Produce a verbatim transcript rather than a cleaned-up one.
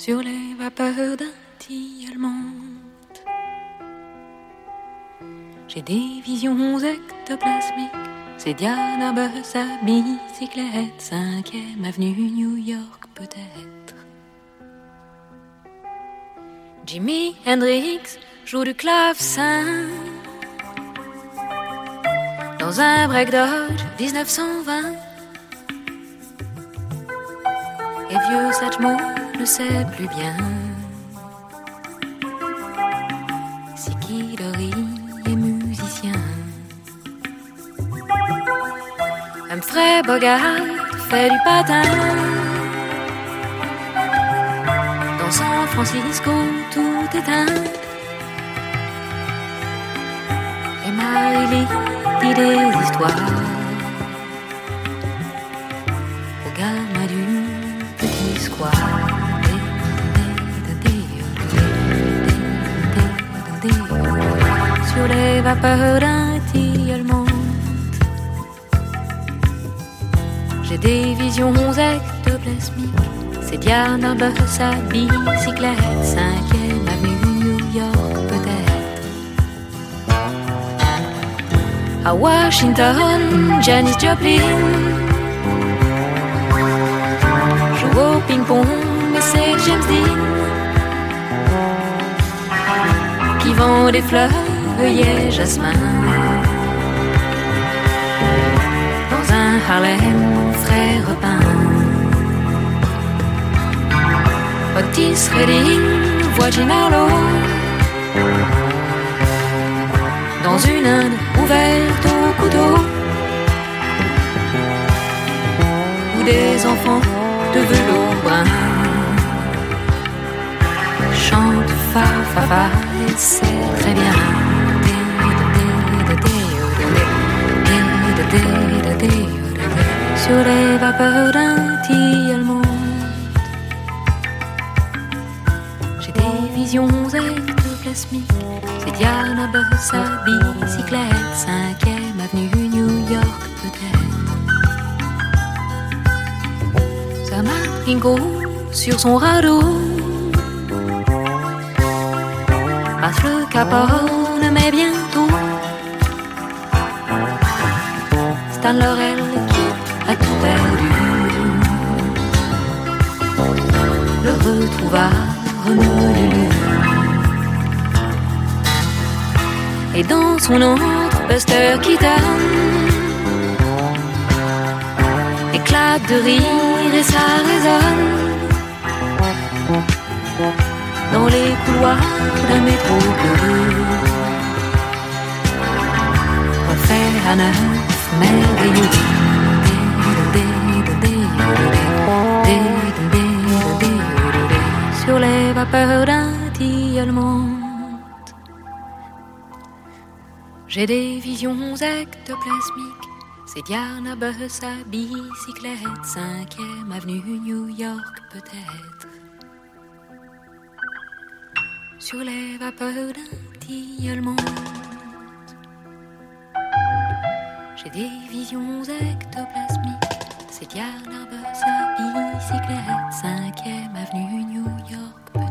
sur les vapeurs d'un tilleul monte. J'ai des visions ectoplasmiques, c'est Diana Bus à bicyclette, cinquième avenue New York peut-être. Jimi Hendrix joue du clavecin dans un break Dodge dix-neuf cent vingt. Et vieux Satchmo ne sait plus bien si Kid Ory est musicien. Humphrey Bogart fait du patin dans San Francisco, tout éteint. Et Marie-Lee dit des histoires au gamin du petit square. Sur les vapeurs d'un tilleul monte. J'ai des visions ectoplasmiques, c'est Diana Bus à bicyclette, cinquième avenue New York peut-être. À Washington, Janis Joplin joue au ping-pong, mais c'est James Dean qui vend des fleurs, œillets, jasmin dans un Harlem frais repeint. Otis Redding voit Ginalo dans une Inde ouverte au couteau, où des enfants de velours brun chantent fa fa fa et c'est très bien. Sur les vapeurs d'un tilleul monte. J'ai des visions ectoplasmiques, c'est Diana Bus à bicyclette, cinquième avenue New York peut-être. Sa Martinko sur son radeau passe le Cap Horn, mais bientôt Stan Laurel qui a tout perdu le retrouva Honolulu. Et dans son antre, Buster Keaton éclate de rire et ça résonne dans les couloirs d'un métro bleu. Refait à neuf, merveilleux. Sur les vapeurs d'un tilleul monte. J'ai des visions ectoplasmiques, c'est Diana Bus à bicyclette, cinquième avenue New York peut-être. Sur les vapeurs d'un tilleul monte. J'ai des visions ectoplasmiques, c'est Diana Bus à bicyclette, cinquième avenue New York.